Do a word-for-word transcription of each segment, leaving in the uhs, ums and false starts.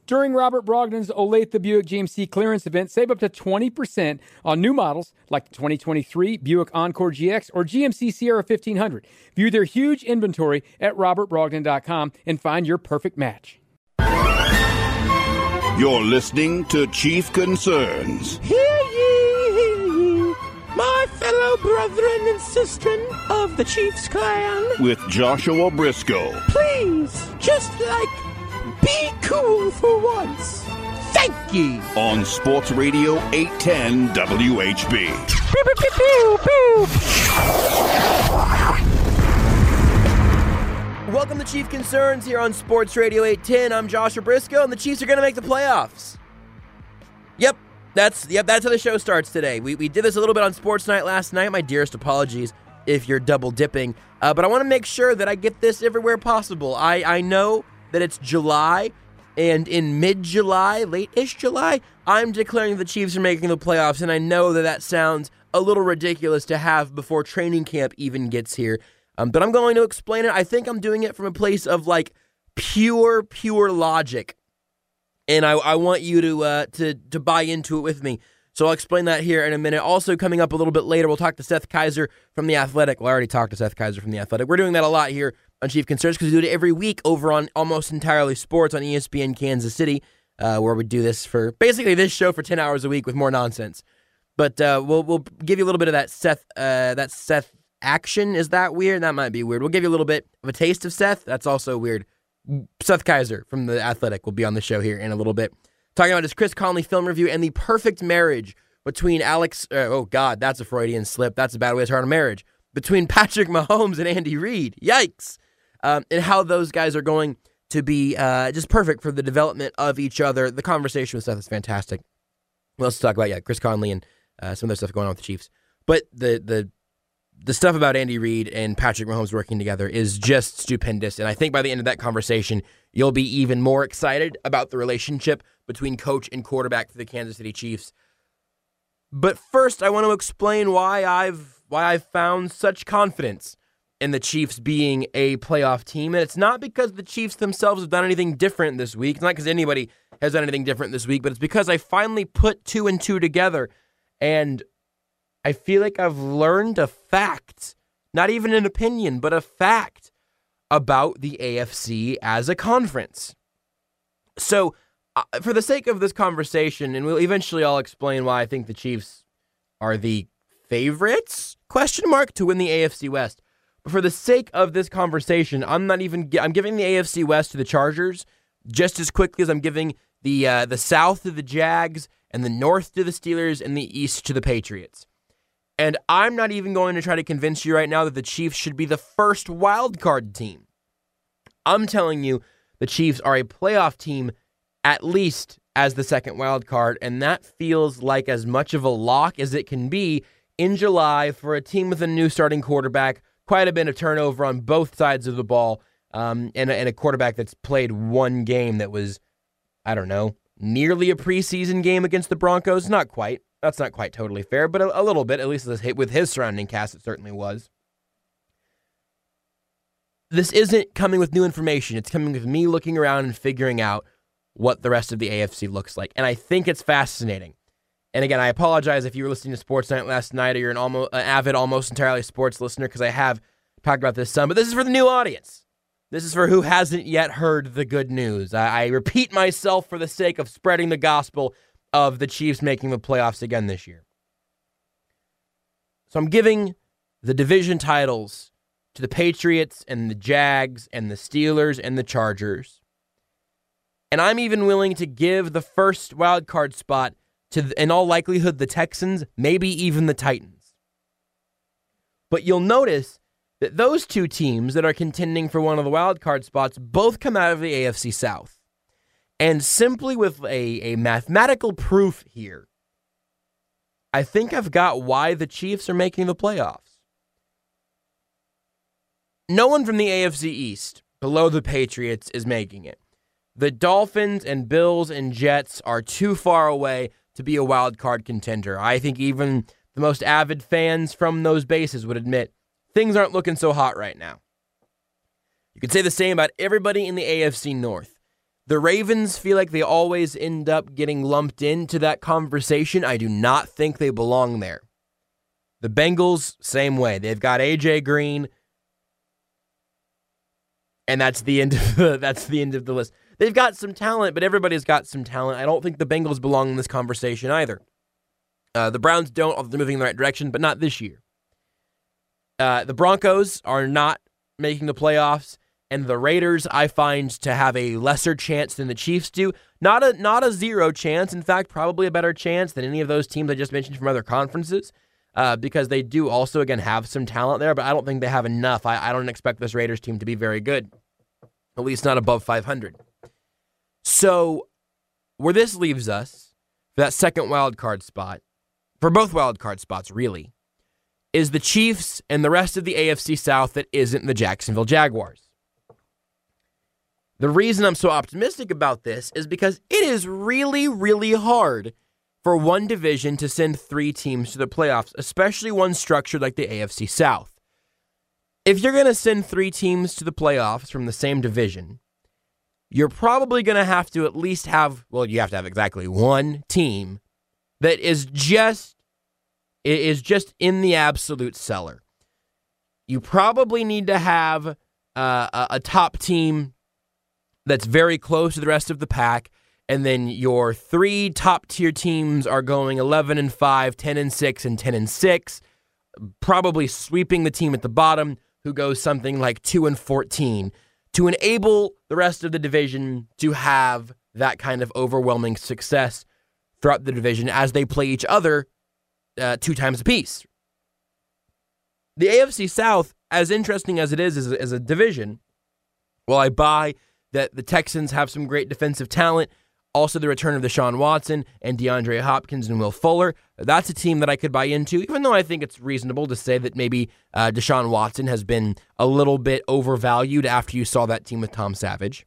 During Robert Brogdon's Olathe Buick G M C clearance event, save up to twenty percent on new models like the twenty twenty-three Buick Encore G X or G M C Sierra fifteen hundred. View their huge inventory at robert brogdon dot com and find your perfect match. You're listening to Chief Concerns. Hear ye, hear ye, my fellow brethren and sistren of the Chiefs clan. With Joshua Briscoe. Please, just like, be cool for once. Thank ye. On Sports Radio eight ten W H B. Pew, pew, pew, pew, pew. Welcome to Chief Concerns here on Sports Radio eight ten. I'm Joshua Briscoe, and the Chiefs are going to make the playoffs. Yep, that's yep. That's how the show starts today. We we did this a little bit on Sports Night last night. My dearest apologies if you're double dipping, uh, but I want to make sure that I get this everywhere possible. I I know that it's July, and in mid-July, late-ish July, I'm declaring the Chiefs are making the playoffs, and I know that that sounds a little ridiculous to have before training camp even gets here, um, but I'm going to explain it. I think I'm doing it from a place of, like, pure, pure logic, and I, I want you to, uh, to, to buy into it with me, so I'll explain that here in a minute. Also, coming up a little bit later, we'll talk to Seth Kaiser from The Athletic. Well, I already talked to Seth Kaiser from The Athletic. We're doing that a lot here on Chief Concerns because we do it every week over on Almost Entirely Sports on E S P N Kansas City, uh, where we do this for basically this show for ten hours a week with more nonsense. But uh, we'll we'll give you a little bit of that Seth uh, that Seth action. Is that weird? That might be weird. We'll give you a little bit of a taste of Seth. That's also weird. Seth Kaiser from The Athletic will be on the show here in a little bit, talking about his Chris Conley film review and the perfect marriage between Alex. Uh, oh God, that's a Freudian slip. That's a bad way to start a marriage between Patrick Mahomes and Andy Reid. Yikes. Um, and how those guys are going to be uh, just perfect for the development of each other. The conversation with Seth is fantastic. What else to talk about? Yeah, Chris Conley and uh, some other stuff going on with the Chiefs. But the the the stuff about Andy Reid and Patrick Mahomes working together is just stupendous. And I think by the end of that conversation, you'll be even more excited about the relationship between coach and quarterback for the Kansas City Chiefs. But first, I want to explain why I've why I've found such confidence in the Chiefs being a playoff team. And it's not because the Chiefs themselves have done anything different this week. It's not because anybody has done anything different this week, but it's because I finally put two and two together. And I feel like I've learned a fact, not even an opinion, but a fact about the A F C as a conference. So uh, for the sake of this conversation, and we'll eventually I'll explain why I think the Chiefs are the favorites, question mark, to win the A F C West. But for the sake of this conversation, I'm not even. I'm giving the A F C West to the Chargers just as quickly as I'm giving the uh, the South to the Jags and the North to the Steelers and the East to the Patriots. And I'm not even going to try to convince you right now that the Chiefs should be the first wild card team. I'm telling you, the Chiefs are a playoff team at least as the second wild card, and that feels like as much of a lock as it can be in July for a team with a new starting quarterback. Quite a bit of turnover on both sides of the ball, um, and, and a quarterback that's played one game that was, I don't know, nearly a preseason game against the Broncos. Not quite. That's not quite totally fair, but a, a little bit, at least with his surrounding cast, it certainly was. This isn't coming with new information. It's coming with me looking around and figuring out what the rest of the A F C looks like, and I think it's fascinating. And again, I apologize if you were listening to Sports Night last night or you're an, almost, an avid, almost entirely sports listener, because I have talked about this some, but this is for the new audience. This is for who hasn't yet heard the good news. I, I repeat myself for the sake of spreading the gospel of the Chiefs making the playoffs again this year. So I'm giving the division titles to the Patriots and the Jags and the Steelers and the Chargers. And I'm even willing to give the first wild card spot to, in all likelihood, the Texans, maybe even the Titans. But you'll notice that those two teams that are contending for one of the wild card spots both come out of the A F C South. And simply with a, a mathematical proof here, I think I've got why the Chiefs are making the playoffs. No one from the A F C East, below the Patriots, is making it. The Dolphins and Bills and Jets are too far away to be a wild card contender. I think even the most avid fans from those bases would admit things aren't looking so hot right now. You could say the same about everybody in the A F C North. The Ravens feel like they always end up getting lumped into that conversation. I do not think they belong there. The Bengals, same way. They've got A J Green, and that's the end of the, that's the end of the list. They've got some talent, but everybody's got some talent. I don't think the Bengals belong in this conversation either. Uh, the Browns don't, although they're moving in the right direction, but not this year. Uh, the Broncos are not making the playoffs, and the Raiders I find to have a lesser chance than the Chiefs do. Not a not a zero chance. In fact, probably a better chance than any of those teams I just mentioned from other conferences, uh, because they do also, again, have some talent there, but I don't think they have enough. I, I don't expect this Raiders team to be very good, at least not above five hundred. So where this leaves us for that second wild card spot, for both wild card spots really, is the Chiefs and the rest of the A F C South that isn't the Jacksonville Jaguars. The reason I'm so optimistic about this is because it is really, really hard for one division to send three teams to the playoffs, especially one structured like the A F C South. If you're going to send three teams to the playoffs from the same division, you're probably going to have to at least have, well, you have to have exactly one team that is just is just in the absolute cellar. You probably need to have uh, a, a top team that's very close to the rest of the pack, and then your three top-tier teams are going eleven and five, ten and six, and ten and six, probably sweeping the team at the bottom, who goes something like two and fourteen, to enable the rest of the division to have that kind of overwhelming success throughout the division as they play each other uh, two times apiece. The A F C South, as interesting as it is as a, as a division, well, I buy that the Texans have some great defensive talent, also the return of Deshaun Watson and DeAndre Hopkins and Will Fuller. That's a team that I could buy into, even though I think it's reasonable to say that maybe uh, Deshaun Watson has been a little bit overvalued after you saw that team with Tom Savage.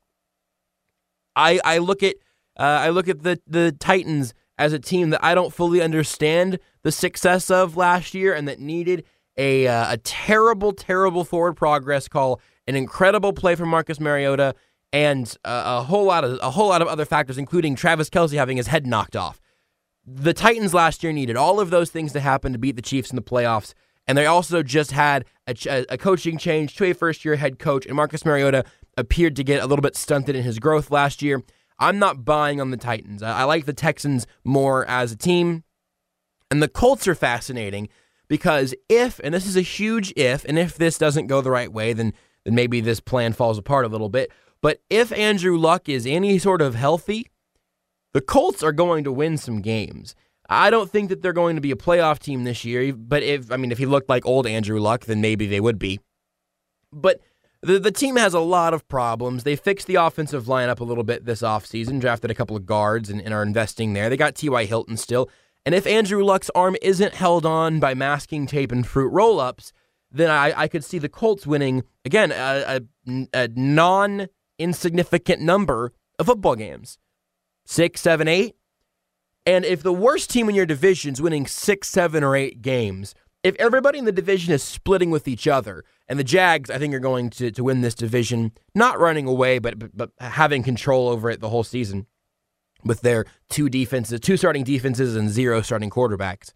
I I look at uh, I look at the the Titans as a team that I don't fully understand the success of last year, and that needed a uh, a terrible, terrible forward progress call, an incredible play from Marcus Mariota, and a, a whole lot of a whole lot of other factors, including Travis Kelce having his head knocked off. The Titans last year needed all of those things to happen to beat the Chiefs in the playoffs, and they also just had a, a coaching change to a first-year head coach, and Marcus Mariota appeared to get a little bit stunted in his growth last year. I'm not buying on the Titans. I, I like the Texans more as a team, and the Colts are fascinating because if, and this is a huge if, and if this doesn't go the right way, then then maybe this plan falls apart a little bit. But if Andrew Luck is any sort of healthy, the Colts are going to win some games. I don't think that they're going to be a playoff team this year, but if I mean if he looked like old Andrew Luck, then maybe they would be. But the the team has a lot of problems. They fixed the offensive lineup a little bit this offseason, drafted a couple of guards and, and are investing there. They got T Y Hilton still. And if Andrew Luck's arm isn't held on by masking tape and fruit roll-ups, then I, I could see the Colts winning, again, a, a, a non-insignificant number of football games. Six, seven, eight. And if the worst team in your division is winning six, seven, or eight games, if everybody in the division is splitting with each other, and the Jags, I think, are going to, to win this division, not running away, but, but but having control over it the whole season with their two defenses, two starting defenses and zero starting quarterbacks.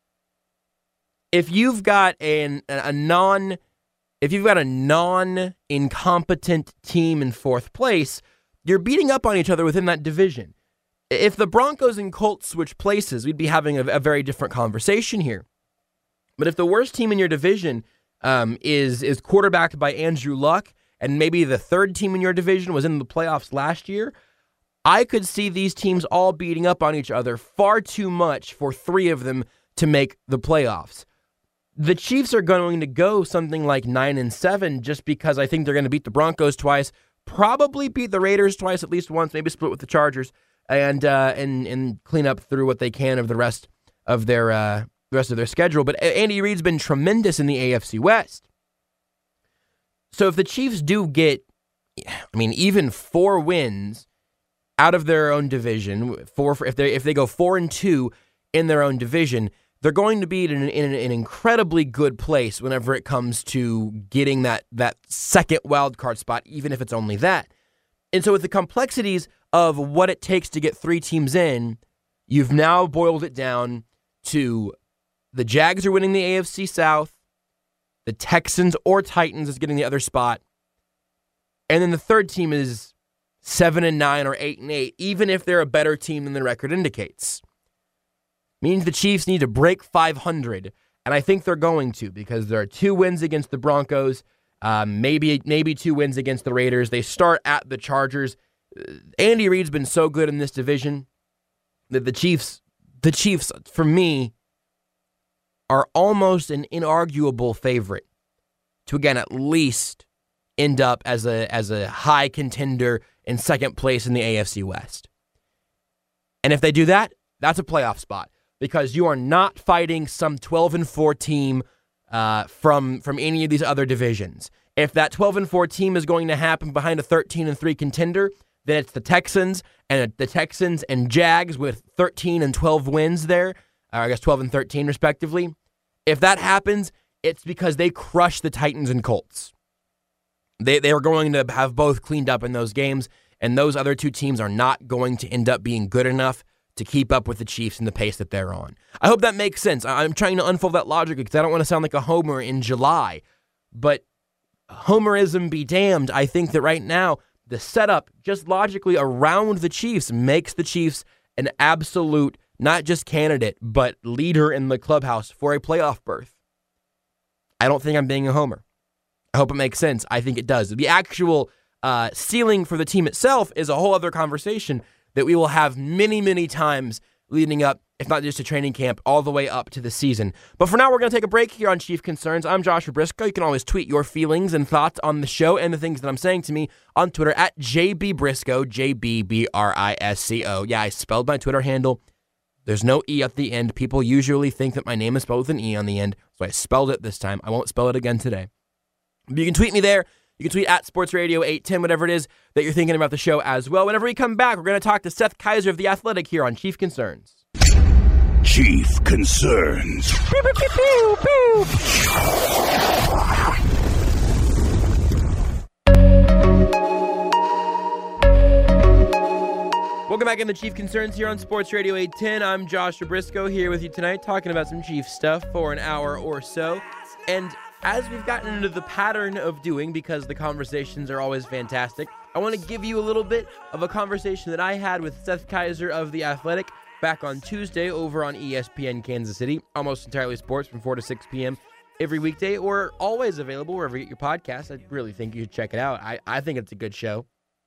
If you've got an, a non, if you've got a non-incompetent team in fourth place, you're beating up on each other within that division. If the Broncos and Colts switch places, we'd be having a, a very different conversation here. But if the worst team in your division um, is is quarterbacked by Andrew Luck, and maybe the third team in your division was in the playoffs last year, I could see these teams all beating up on each other far too much for three of them to make the playoffs. The Chiefs are going to go something like nine and seven just because I think they're going to beat the Broncos twice, probably beat the Raiders twice at least once, maybe split with the Chargers, and uh, and and clean up through what they can of the rest of their uh, the rest of their schedule. But Andy Reid's been tremendous in the A F C West. So if the Chiefs do get, I mean, even four wins out of their own division, four if they if they go four and two in their own division, they're going to be in an, in an incredibly good place whenever it comes to getting that that second wild card spot, even if it's only that. And so with the complexities of what it takes to get three teams in, you've now boiled it down to the Jags are winning the A F C South, the Texans or Titans is getting the other spot, and then the third team is seven and nine or eight and eight, even if they're a better team than the record indicates. Means the Chiefs need to break five hundred, and I think they're going to because there are two wins against the Broncos, um, maybe maybe two wins against the Raiders. They start at the Chargers. Andy Reid's been so good in this division that the Chiefs, the Chiefs, for me, are almost an inarguable favorite to, again, at least end up as a as a high contender in second place in the A F C West. And if they do that, that's a playoff spot because you are not fighting some twelve and four team uh, from from any of these other divisions. If that twelve and four team is going to happen behind a thirteen and three contender, then it's the Texans and the Texans and Jags with thirteen and twelve wins there, or I guess twelve and thirteen respectively. If that happens, it's because they crushed the Titans and Colts. They they are going to have both cleaned up in those games, and those other two teams are not going to end up being good enough to keep up with the Chiefs and the pace that they're on. I hope that makes sense. I'm trying to unfold that logic because I don't want to sound like a homer in July, but homerism be damned. I think that right now, the setup just logically around the Chiefs makes the Chiefs an absolute, not just candidate, but leader in the clubhouse for a playoff berth. I don't think I'm being a homer. I hope it makes sense. I think it does. The actual uh, ceiling for the team itself is a whole other conversation that we will have many, many times leading up, if not just to training camp, all the way up to the season. But for now, we're going to take a break here on Chief Concerns. I'm Joshua Briscoe. You can always tweet your feelings and thoughts on the show and the things that I'm saying to me on Twitter at J B Briscoe, J B B R I S C O. Yeah, I spelled my Twitter handle. There's no E at the end. People usually think that my name is spelled with an E on the end, so I spelled it this time. I won't spell it again today. But you can tweet me there. You can tweet at Sports Radio eight ten, whatever it is that you're thinking about the show as well. Whenever we come back, we're going to talk to Seth Kaiser of The Athletic here on Chief Concerns. Chief Concerns. Pew, pew, pew, pew, pew. Welcome back into Chief Concerns here on Sports Radio eight ten. I'm Joshua Briscoe here with you tonight talking about some Chief stuff for an hour or so. And as we've gotten into the pattern of doing, because the conversations are always fantastic, I want to give you a little bit of a conversation that I had with Seth Kaiser of The Athletic back on Tuesday over on E S P N Kansas City, almost entirely sports from four to six p.m. every weekday, or always available wherever you get your podcasts. I really think you should check it out. I, I think it's a good show.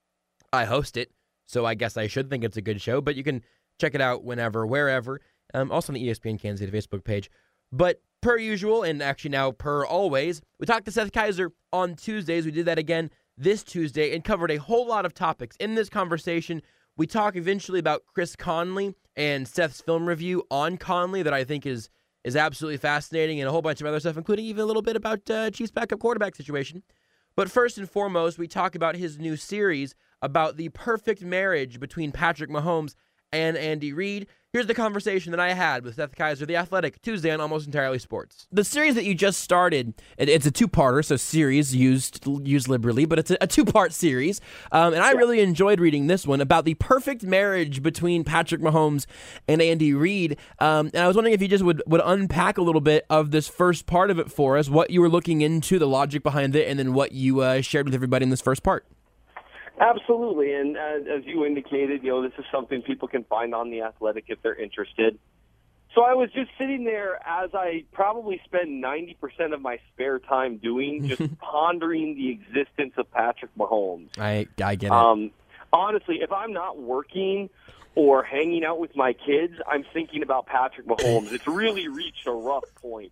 I host it, so I guess I should think it's a good show, but you can check it out whenever, wherever, um, also on the E S P N Kansas City Facebook page. But per usual, and actually now per always, we talked to Seth Kaiser on Tuesdays. We did that again this Tuesday and covered a whole lot of topics. In this conversation, we talk eventually about Chris Conley and Seth's film review on Conley that I think is is absolutely fascinating, and a whole bunch of other stuff, including even a little bit about uh, Chiefs' backup quarterback situation. But first and foremost, we talk about his new series about the perfect marriage between Patrick Mahomes and Andy Reid. Here's the conversation that I had with Seth Kaiser, The Athletic, Tuesday on Almost Entirely Sports. The series that you just started, it's a two-parter, so series used used liberally, but it's a, a two-part series. Um, and I yeah. really enjoyed reading this one about the perfect marriage between Patrick Mahomes and Andy Reid. Um, and I was wondering if you just would, would unpack a little bit of this first part of it for us, what you were looking into, the logic behind it, and then what you uh, shared with everybody in this first part. Absolutely, and uh, as you indicated, you know, this is something people can find on The Athletic if they're interested. So I was just sitting there as I probably spend ninety percent of my spare time doing, just pondering the existence of Patrick Mahomes. I, I get it. Um, honestly, if I'm not working or hanging out with my kids, I'm thinking about Patrick Mahomes. It's really reached a rough point.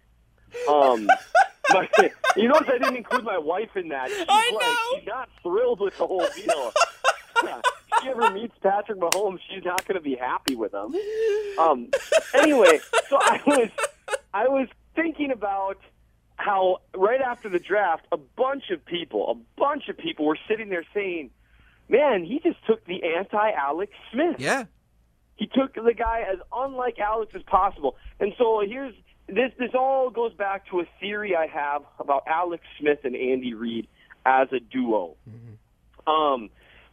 Um, but you notice I didn't include my wife in that. She's I like, know. she's not thrilled with the whole deal. Yeah, if she ever meets Patrick Mahomes, she's not going to be happy with him. Um, anyway, so I was, I was thinking about how right after the draft, a bunch of people, a bunch of people were sitting there saying, "Man, he just took the anti-Alex Smith." Yeah. He took the guy as unlike Alex as possible. And so here's this this all goes back to a theory I have about Alex Smith and Andy Reid as a duo. Mm-hmm. Um,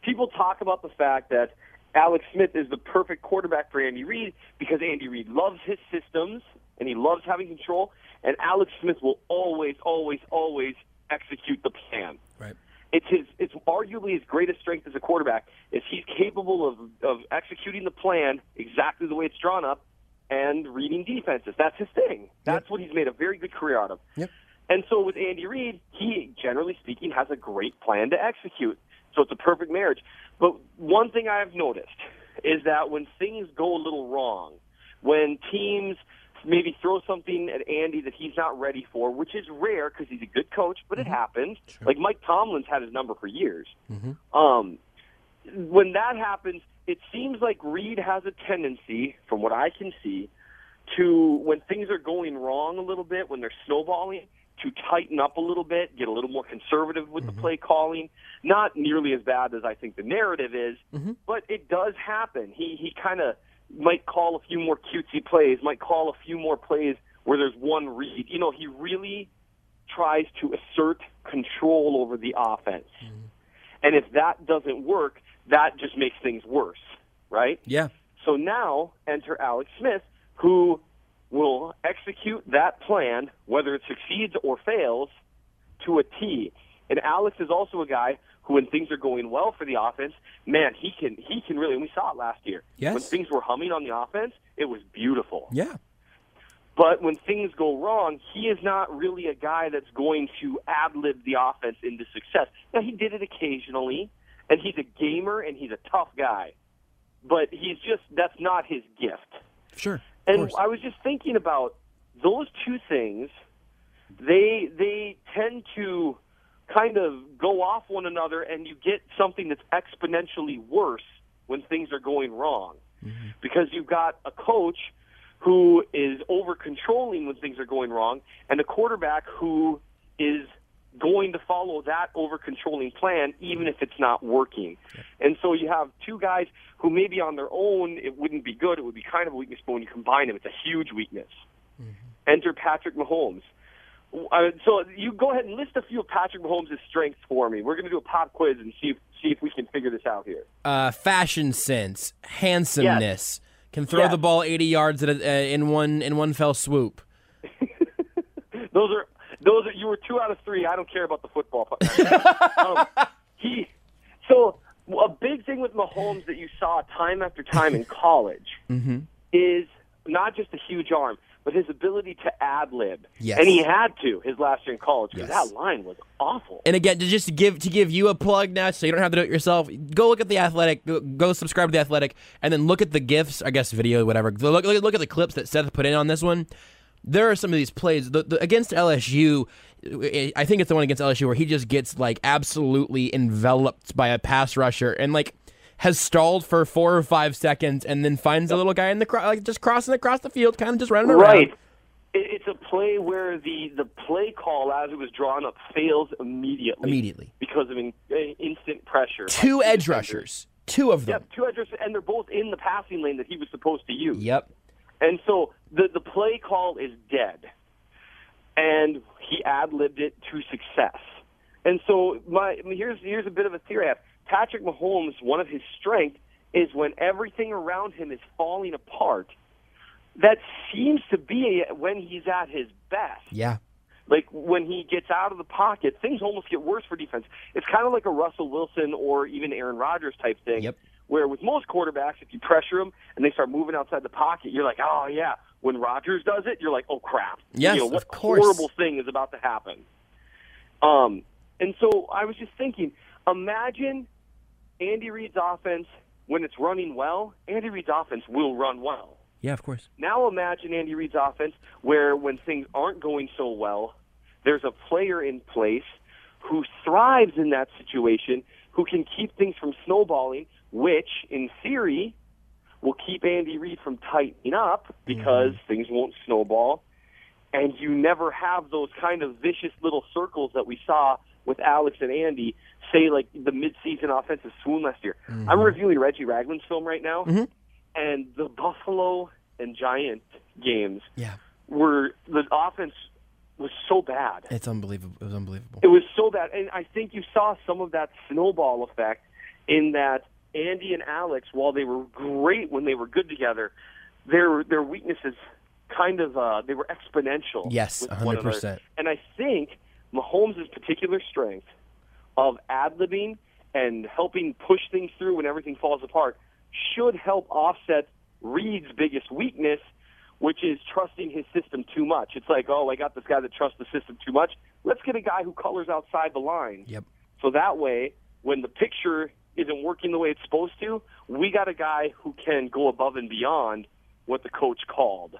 people talk about the fact that Alex Smith is the perfect quarterback for Andy Reid because Andy Reid loves his systems and he loves having control, and Alex Smith will always, always, always execute the plan. Right. It's his. It's arguably his greatest strength as a quarterback is he's capable of of executing the plan exactly the way it's drawn up and reading defenses. That's his thing. That's yep. what he's made a very good career out of. Yep. And so with Andy Reid, he, generally speaking, has a great plan to execute. So it's a perfect marriage. But one thing I've noticed is that when things go a little wrong, when teams maybe throw something at Andy that he's not ready for, which is rare because he's a good coach, but mm-hmm. it happens. Sure. Like Mike Tomlin's had his number for years. Mm-hmm. Um, when that happens, it seems like Reid has a tendency, from what I can see, to, when things are going wrong a little bit, when they're snowballing, to tighten up a little bit, get a little more conservative with mm-hmm. the play calling. Not nearly as bad as I think the narrative is, mm-hmm. but it does happen. He he kind of might call a few more cutesy plays, might call a few more plays where there's one read. You know, he really tries to assert control over the offense. Mm-hmm. And if that doesn't work, that just makes things worse, right? Yeah. So now enter Alex Smith, who will execute that plan, whether it succeeds or fails, to a T. And Alex is also a guy who, when things are going well for the offense, man, he can he can really, and we saw it last year. Yes. When things were humming on the offense, it was beautiful. Yeah. But when things go wrong, he is not really a guy that's going to ad-lib the offense into success. Now, he did it occasionally, and he's a gamer, and he's a tough guy. But he's just, that's not his gift. Sure. And I was just thinking about those two things. They they tend to kind of go off one another, and you get something that's exponentially worse when things are going wrong. Mm-hmm. Because you've got a coach who is over-controlling when things are going wrong, and a quarterback who is going to follow that over-controlling plan even if it's not working. And so you have two guys who maybe on their own it wouldn't be good, it would be kind of a weakness, but when you combine them, it's a huge weakness. Mm-hmm. Enter Patrick Mahomes. Uh, so you go ahead and list a few of Patrick Mahomes' strengths for me. We're going to do a pop quiz and see if, see if we can figure this out here. Uh, fashion sense, handsomeness, yes. can throw yes. the ball eighty yards at a, uh, in one in one fell swoop. Those are those are you were two out of three. I don't care about the football. um, he so a big thing with Mahomes that you saw time after time in college mm-hmm. is not just a huge arm, but his ability to ad-lib. Yes. And he had to his last year in college because yes. that line was awful. And again, to just to give to give you a plug now, so you don't have to do it yourself, go look at The Athletic, go, go subscribe to The Athletic, and then look at the GIFs, I guess video, whatever. Look, look, look at the clips that Seth put in on this one. There are some of these plays. The, the, against L S U, I think it's the one against L S U where he just gets like absolutely enveloped by a pass rusher and like has stalled for four or five seconds and then finds a little guy in the cro- like just crossing across the field, kind of just running around. Right. It's a play where the, the play call as it was drawn up fails immediately. Immediately. Because of in, uh, instant pressure. Two edge rushers. Two of them. Yep, two edge rushers, and they're both in the passing lane that he was supposed to use. Yep. And so the, the play call is dead. And he ad-libbed it to success. And so my I mean, here's here's a bit of a theory I have. Patrick Mahomes, one of his strengths is when everything around him is falling apart. That seems to be when he's at his best. Yeah. Like when he gets out of the pocket, things almost get worse for defense. It's kind of like a Russell Wilson or even Aaron Rodgers type thing. Yep. Where with most quarterbacks, if you pressure them and they start moving outside the pocket, you're like, oh, yeah. When Rodgers does it, you're like, oh, crap. Yes, you know, what of course. horrible thing is about to happen? Um, and so I was just thinking, imagine Andy Reid's offense, when it's running well, Andy Reid's offense will run well. Yeah, of course. Now imagine Andy Reid's offense where when things aren't going so well, there's a player in place who thrives in that situation, who can keep things from snowballing, which, in theory, will keep Andy Reid from tightening up because mm-hmm. things won't snowball. And you never have those kind of vicious little circles that we saw with Alex and Andy, say, like the midseason offensive swoon last year. Mm-hmm. I'm reviewing Reggie Ragland's film right now, mm-hmm. and the Buffalo and Giant games yeah. were the offense was so bad. It's unbelievable. It was unbelievable. It was so bad. And I think you saw some of that snowball effect in that Andy and Alex, while they were great when they were good together, their their weaknesses kind of uh, they were exponential. Yes, with one hundred percent. And I think Mahomes' particular strength of ad-libbing and helping push things through when everything falls apart should help offset Reid's biggest weakness, which is trusting his system too much. It's like, oh, I got this guy that trusts the system too much. Let's get a guy who colors outside the line. Yep. So that way, when the picture isn't working the way it's supposed to, we got a guy who can go above and beyond what the coach called.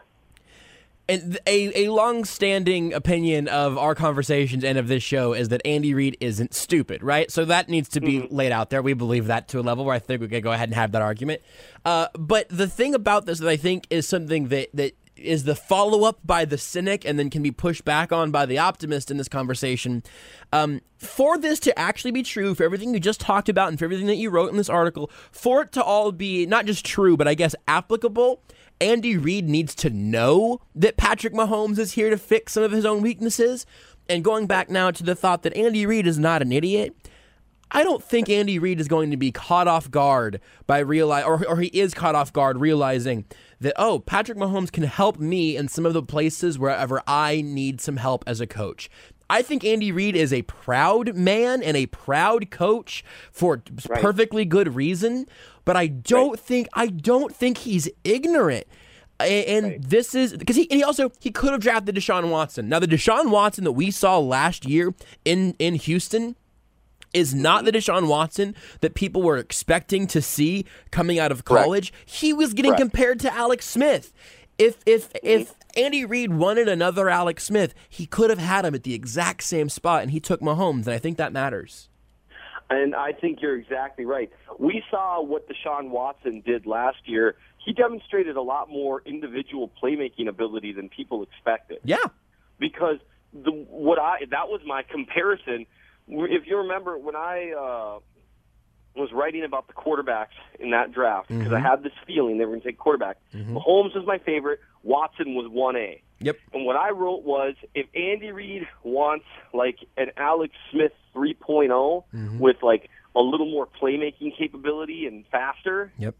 And a, a long-standing opinion of our conversations and of this show is that Andy Reid isn't stupid, right? So that needs to be mm-hmm. laid out there. We believe that to a level where I think we can go ahead and have that argument. Uh, but the thing about this that I think is something that, that is the follow-up by the cynic and then can be pushed back on by the optimist in this conversation. Um, for this to actually be true, for everything you just talked about and for everything that you wrote in this article, for it to all be not just true, but I guess applicable, Andy Reid needs to know that Patrick Mahomes is here to fix some of his own weaknesses. And going back now to the thought that Andy Reid is not an idiot, I don't think Andy Reid is going to be caught off guard by realize, or, or he is caught off guard realizing that, oh, Patrick Mahomes can help me in some of the places wherever I need some help as a coach. I think Andy Reid is a proud man and a proud coach for right. perfectly good reason, but I don't right. think I don't think he's ignorant. And right. this is because he, he also he could have drafted Deshaun Watson. Now the Deshaun Watson that we saw last year in in Houston is not the Deshaun Watson that people were expecting to see coming out of college. Correct. He was getting Correct. compared to Alex Smith. If if if Andy Reid wanted another Alex Smith, he could have had him at the exact same spot, and he took Mahomes, and I think that matters. And I think you're exactly right. We saw what Deshaun Watson did last year. He demonstrated a lot more individual playmaking ability than people expected. Yeah. Because the what I that was my comparison. If you remember, when I uh, was writing about the quarterbacks in that draft, because mm-hmm. I had this feeling they were going to take quarterback, mm-hmm. Mahomes was my favorite. Watson was one A. Yep. And what I wrote was, if Andy Reid wants like an Alex Smith three point oh mm-hmm. with like a little more playmaking capability and faster, yep.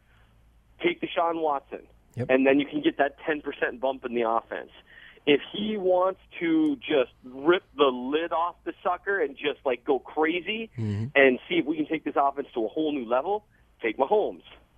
take Deshaun Watson. Yep. And then you can get that ten percent bump in the offense. If he wants to just rip the lid off the sucker and just like go crazy mm-hmm. and see if we can take this offense to a whole new level, take Mahomes.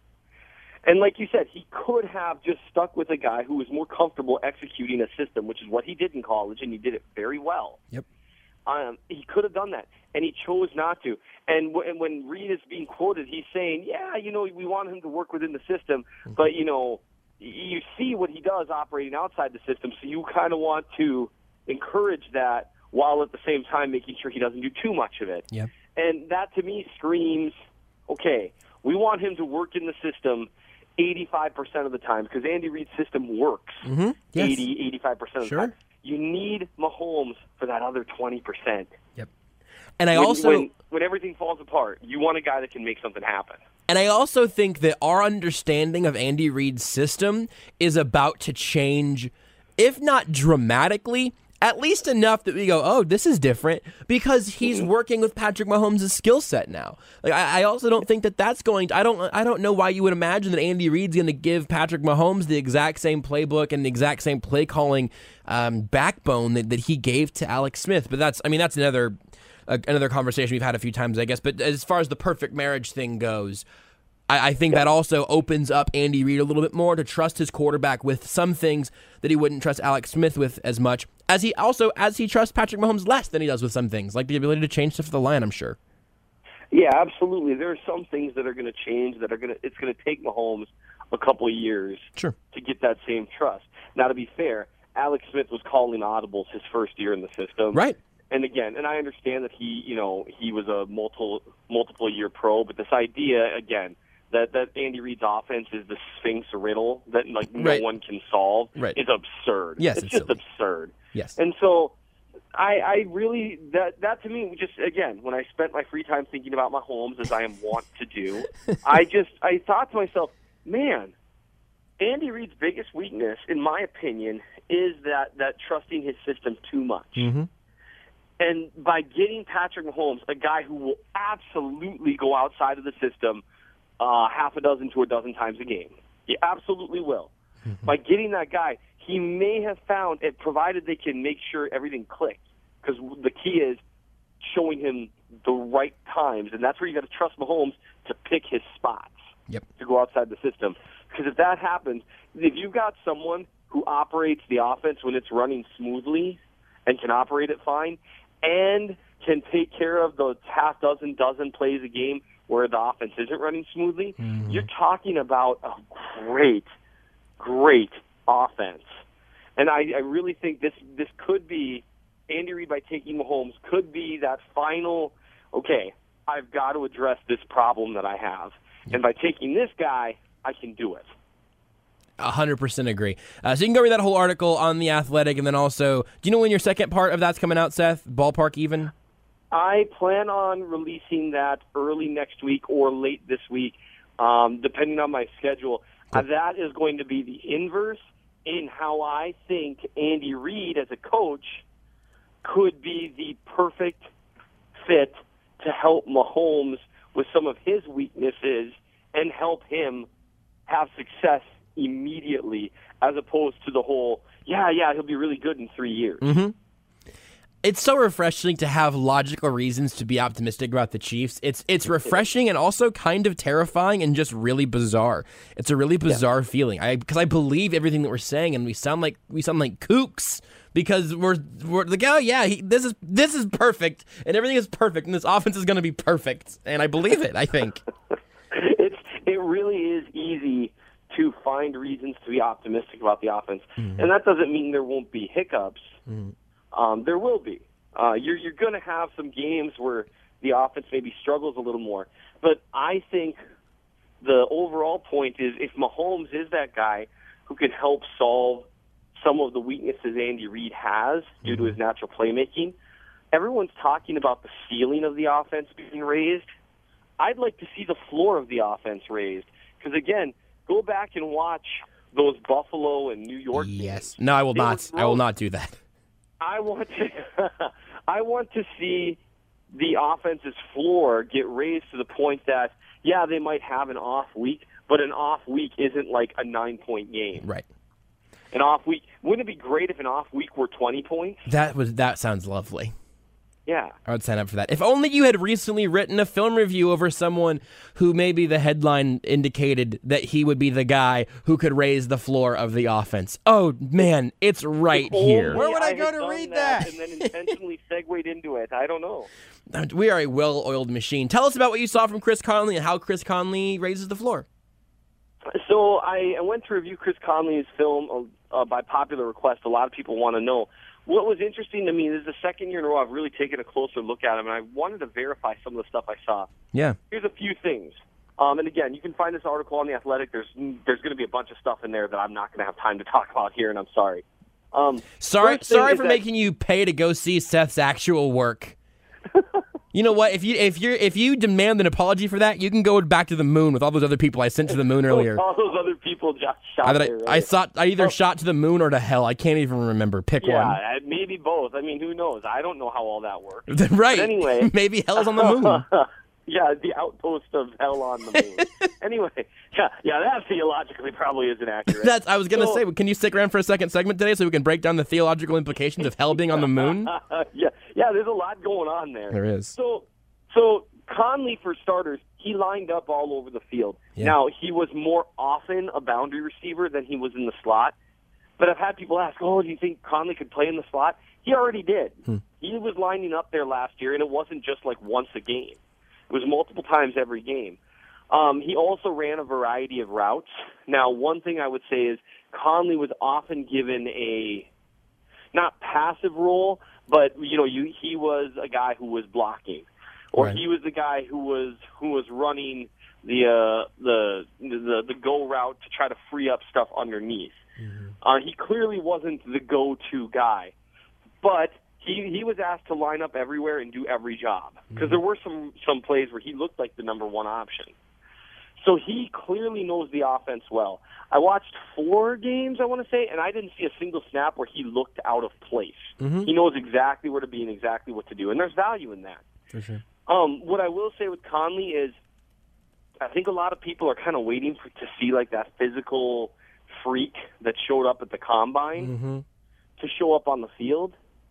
And like you said, he could have just stuck with a guy who was more comfortable executing a system, which is what he did in college, and he did it very well. Yep. Um, he could have done that, and he chose not to. And, w- and when Reid is being quoted, he's saying, yeah, you know, we want him to work within the system, mm-hmm. but, you know, you see what he does operating outside the system, so you kind of want to encourage that while at the same time making sure he doesn't do too much of it. Yep. And that, to me, screams, okay, we want him to work in the system eighty-five percent of the time, because Andy Reid's system works mm-hmm. yes. eighty, eighty-five percent of sure. the time. You need Mahomes for that other twenty percent. Yep. And I when, also... When, when everything falls apart, you want a guy that can make something happen. And I also think that our understanding of Andy Reid's system is about to change, if not dramatically, at least enough that we go, oh, this is different, because he's mm-hmm. working with Patrick Mahomes' skill set now. Like, I, I also don't think that that's going to, I don't, I don't know why you would imagine that Andy Reid's going to give Patrick Mahomes the exact same playbook and the exact same play calling um, backbone that, that he gave to Alex Smith. But that's, I mean, that's another. Uh, another conversation we've had a few times, I guess. But as far as the perfect marriage thing goes, I, I think yeah. that also opens up Andy Reid a little bit more to trust his quarterback with some things that he wouldn't trust Alex Smith with as much, as he also as he trusts Patrick Mahomes less than he does with some things, like the ability to change stuff for the line, I'm sure. Yeah, absolutely. There are some things that are going to change that are going to. It's going to take Mahomes a couple of years sure. to get that same trust. Now, to be fair, Alex Smith was calling audibles his first year in the system, right? And again, and I understand that he, you know, he was a multiple multiple year pro, but this idea again that that Andy Reid's offense is the Sphinx riddle that like no right. one can solve right. is absurd. Yes, it's, it's just silly. absurd. Yes, and so I, I really that that to me just again when I spent my free time thinking about Mahomes as I am wont to do, I just I thought to myself, man, Andy Reid's biggest weakness, in my opinion, is that that trusting his system too much. Mm-hmm. And by getting Patrick Mahomes, a guy who will absolutely go outside of the system uh, half a dozen to a dozen times a game, he absolutely will. Mm-hmm. By getting that guy, he may have found it, provided they can make sure everything clicks, because the key is showing him the right times, and that's where you got to trust Mahomes to pick his spots. Yep. To go outside the system. Because if that happens, if you've got someone who operates the offense when it's running smoothly and can operate it fine and can take care of the half dozen, dozen plays a game where the offense isn't running smoothly, mm-hmm. you're talking about a great, great offense. And I, I really think this, this could be, Andy Reid, by taking Mahomes, could be that final, okay, I've got to address this problem that I have. And by taking this guy, I can do it. one hundred percent agree. Uh, so you can go read that whole article on The Athletic, and then also, do you know when your second part of that's coming out, Seth? Ballpark even? I plan on releasing that early next week or late this week, um, depending on my schedule. Cool. Uh, that is going to be the inverse in how I think Andy Reid as a coach could be the perfect fit to help Mahomes with some of his weaknesses and help him have success immediately, as opposed to the whole, yeah, yeah, he'll be really good in three years. Mm-hmm. It's so refreshing to have logical reasons to be optimistic about the Chiefs. It's it's refreshing and also kind of terrifying and just really bizarre. It's a really bizarre yeah. feeling. I because I believe everything that we're saying, and we sound like we sound like kooks because we're we're like, oh yeah, he, this is this is perfect and everything is perfect and this offense is going to be perfect, and I believe it. I think it's it really is easy to find reasons to be optimistic about the offense, mm-hmm. and that doesn't mean there won't be hiccups. Mm-hmm. Um, there will be. Uh, you're you're going to have some games where the offense maybe struggles a little more. But I think the overall point is if Mahomes is that guy who can help solve some of the weaknesses Andy Reid has due mm-hmm. to his natural playmaking, everyone's talking about the ceiling of the offense being raised. I'd like to see the floor of the offense raised. Because, again, go back and watch those Buffalo and New York games. Yes. No, I will not. I will not do that. I want to I want to see the offense's floor get raised to the point that, yeah, they might have an off week, but an off week isn't like a nine-point game. Right. An off week. Wouldn't it be great if an off week were twenty points? That was that sounds lovely. Yeah. I would sign up for that. If only you had recently written a film review over someone who maybe the headline indicated that he would be the guy who could raise the floor of the offense. Oh, man, it's right here. Where would I, I go to read that? that? And then intentionally segued into it. I don't know. We are a well-oiled machine. Tell us about what you saw from Chris Conley and how Chris Conley raises the floor. So I, I went to review Chris Conley's film uh, by popular request. A lot of people want to know. What was interesting to me, this is the second year in a row I've really taken a closer look at him, and I wanted to verify some of the stuff I saw. Yeah. Here's a few things. Um, and again, you can find this article on The Athletic. There's there's going to be a bunch of stuff in there that I'm not going to have time to talk about here, and I'm sorry. Um, sorry sorry for that, making you pay to go see Seth's actual work. You know what? If you if you if you demand an apology for that, you can go back to the moon with all those other people I sent to the moon earlier. All those other people just shot I, there, right? I thought I either oh. shot to the moon or to hell. I can't even remember. Pick yeah, one. Yeah, maybe both. I mean, who knows? I don't know how all that works. Right. But anyway, maybe hell's on the moon. Yeah, the outpost of hell on the moon. Anyway, yeah, yeah, that theologically probably isn't accurate. That's. I was gonna so, say, can you stick around for a second segment today so we can break down the theological implications of hell being on the moon? yeah, yeah. There's a lot going on there. There is. So, so Conley, for starters, he lined up all over the field. Yeah. Now, he was more often a boundary receiver than he was in the slot. But I've had people ask, "Oh, do you think Conley could play in the slot?" He already did. Hmm. He was lining up there last year, and it wasn't just like once a game. It was multiple times every game. Um, he also ran a variety of routes. Now, one thing I would say is Conley was often given a not passive role, but you know, you, he was a guy who was blocking, or right. he was the guy who was who was running the uh, the the the go route to try to free up stuff underneath. Mm-hmm. Uh, he clearly wasn't the go-to guy, but He he was asked to line up everywhere and do every job because there were some, some plays where he looked like the number one option. So he clearly knows the offense well. I watched four games, I want to say, and I didn't see a single snap where he looked out of place. Mm-hmm. He knows exactly where to be and exactly what to do, and there's value in that. For sure. Um, what I will say with Conley is I think a lot of people are kind of waiting for, to see like that physical freak that showed up at the combine Mm-hmm. to show up on the field,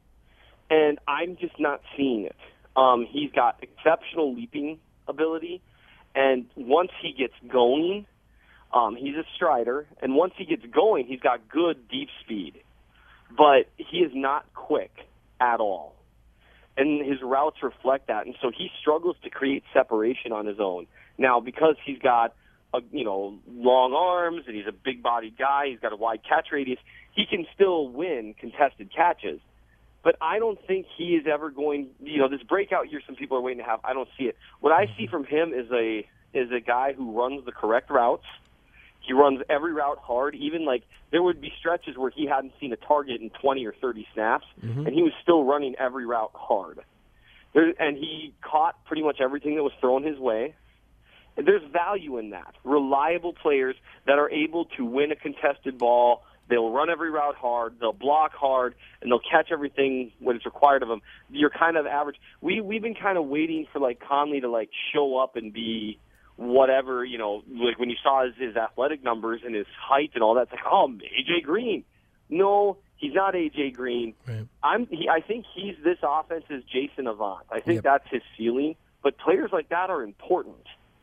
and I'm just not seeing it. Um, he's got exceptional leaping ability, and once he gets going, um, he's a strider, and once he gets going, he's got good deep speed, but he is not quick at all, and his routes reflect that, and so he struggles to create separation on his own. Now, because he's got a, you know, long arms and he's a big-bodied guy, he's got a wide catch radius, he can still win contested catches. But I don't think he is ever going, you know, this breakout year some people are waiting to have, I don't see it. What I see from him is a is a guy who runs the correct routes. He runs every route hard. Even, like, there would be stretches where he hadn't seen a target in twenty or thirty snaps, Mm-hmm. and he was still running every route hard. There, and he caught pretty much everything that was thrown his way. There's value in that. Reliable players that are able to win a contested ball. They'll run every route hard. They'll block hard, and they'll catch everything when it's required of them. You're kind of average. We we've been kind of waiting for like Conley to like show up and be whatever, you know, like when you saw his, his athletic numbers and his height and all that. It's like, oh, A J Green. No, he's not A J Green. Right. I'm. He, I think he's this offense's Jason Avant. I think Yep. that's his ceiling. But players like that are important.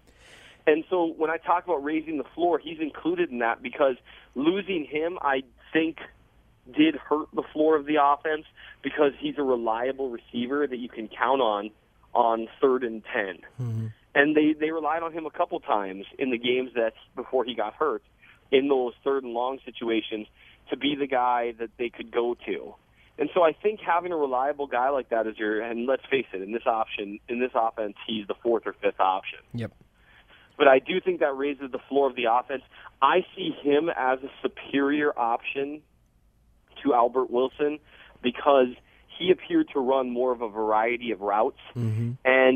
And so when I talk about raising the floor, he's included in that because losing him, I think, did hurt the floor of the offense because he's a reliable receiver that you can count on on third and ten. Mm-hmm. And they, they relied on him a couple times in the games that before he got hurt in those third and long situations to be the guy that they could go to. And so I think having a reliable guy like that is your, and let's face it, in this option, in this offense, he's the fourth or fifth option. Yep. But I do think that raises the floor of the offense. I see him as a superior option to Albert Wilson because he appeared to run more of a variety of routes, Mm-hmm. and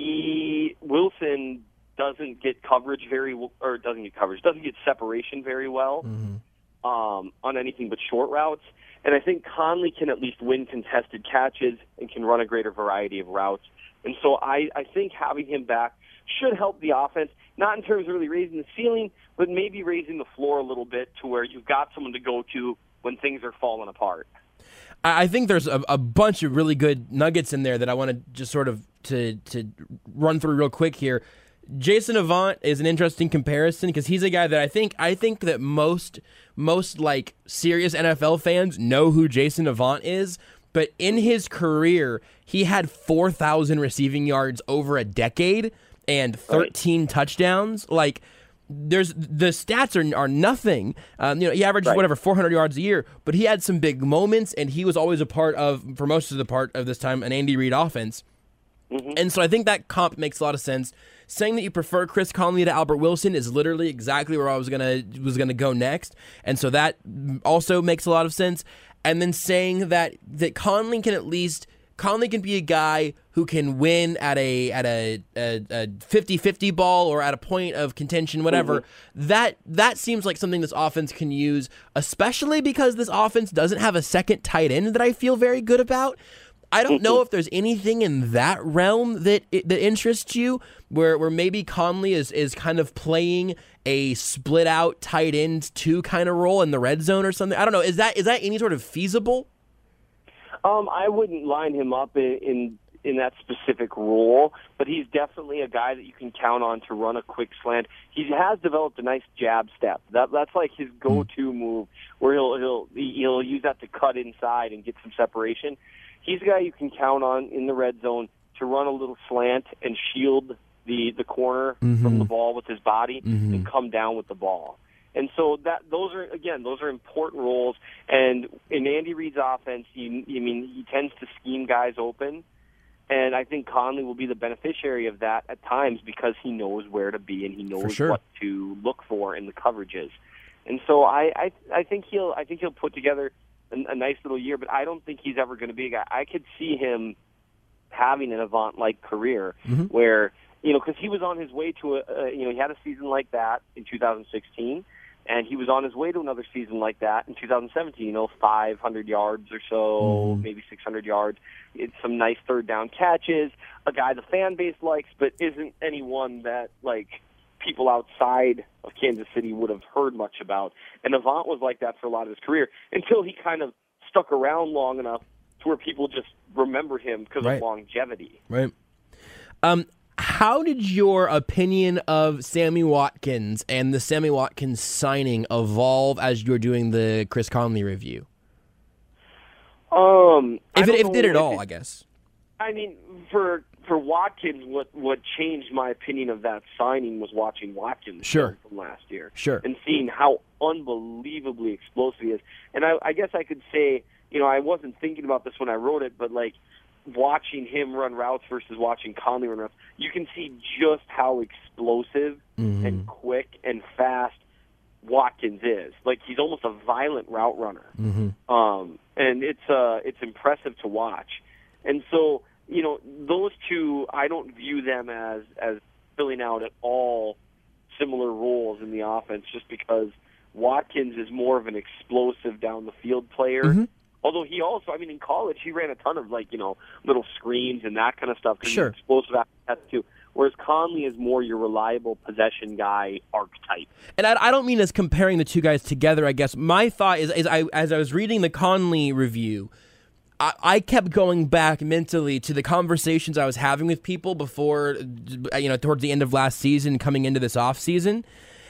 he Wilson doesn't get coverage very or doesn't get coverage doesn't get separation very well Mm-hmm. um, on anything but short routes. And I think Conley can at least win contested catches and can run a greater variety of routes. And so I, I think having him back should help the offense, not in terms of really raising the ceiling, but maybe raising the floor a little bit to where you've got someone to go to when things are falling apart. I think there's a, a bunch of really good nuggets in there that I want to just sort of to to run through real quick here. Jason Avant is an interesting comparison because he's a guy that I think I think that most most like serious N F L fans know who Jason Avant is. But in his career, he had four thousand receiving yards over a decade and thirteen right. touchdowns. Like, there's the stats are are nothing. Um, you know, he averaged right. whatever four hundred yards a year, but he had some big moments, and he was always a part of, for most of the part of this time, an Andy Reid offense. Mm-hmm. And so I think that comp makes a lot of sense. Saying that you prefer Chris Conley to Albert Wilson is literally exactly where I was gonna was gonna go next, and so that also makes a lot of sense. And then saying that that Conley can at least Conley can be a guy who can win at a at a, a, a fifty-fifty ball or at a point of contention, whatever. Mm-hmm. That that seems like something this offense can use, especially because this offense doesn't have a second tight end that I feel very good about. I don't know if there's anything in that realm that that interests you, where where maybe Conley is, is kind of playing a split out tight end two kind of role in the red zone or something. I don't know. Is that is that any sort of feasible? Um, I wouldn't line him up in, in in that specific role, but he's definitely a guy that you can count on to run a quick slant. He has developed a nice jab step. That that's like his go-to move, where he'll he'll he'll use that to cut inside and get some separation. He's a guy you can count on in the red zone to run a little slant and shield the, the corner mm-hmm. from the ball with his body mm-hmm. and come down with the ball. And so that those are, again, those are important roles. And in Andy Reid's offense, you, you mean he tends to scheme guys open. And I think Conley will be the beneficiary of that at times because he knows where to be and he knows sure. what to look for in the coverages. And so I, I, I think he'll I think he'll put together a nice little year, but I don't think he's ever going to be a guy. I could see him having an Avant-like career mm-hmm. where you know, because he was on his way to a, uh, you know, he had a season like that in two thousand sixteen, and he was on his way to another season like that in two thousand seventeen. You know, five hundred yards or so, mm-hmm. maybe six hundred yards. It's some nice third down catches. A guy the fan base likes, but isn't anyone that like people outside of Kansas City would have heard much about. And Avant was like that for a lot of his career until he kind of stuck around long enough to where people just remember him because right. of longevity. Right. Um. How did your opinion of Sammy Watkins and the Sammy Watkins signing evolve as you were doing the Chris Conley review? Um, if it, if know did at all, it, I guess. I mean, for for Watkins, what what changed my opinion of that signing was watching Watkins sure. from last year, sure, and seeing how unbelievably explosive he is. And I, I guess I could say, you know, I wasn't thinking about this when I wrote it, but like watching him run routes versus watching Conley run routes, you can see just how explosive mm-hmm. and quick and fast Watkins is. Like he's almost a violent route runner, mm-hmm. um, and it's uh, it's impressive to watch. And so, you know, those two, I don't view them as as filling out at all similar roles in the offense, just because Watkins is more of an explosive down the field player. Mm-hmm. Although he also, I mean, in college he ran a ton of like you know little screens and that kind of stuff. Sure, he's explosive after that too. Whereas Conley is more your reliable possession guy archetype. And I, I don't mean as comparing the two guys together, I guess. My thought is, is I, as I was reading the Conley review, I, I kept going back mentally to the conversations I was having with people before, you know, towards the end of last season, coming into this off season.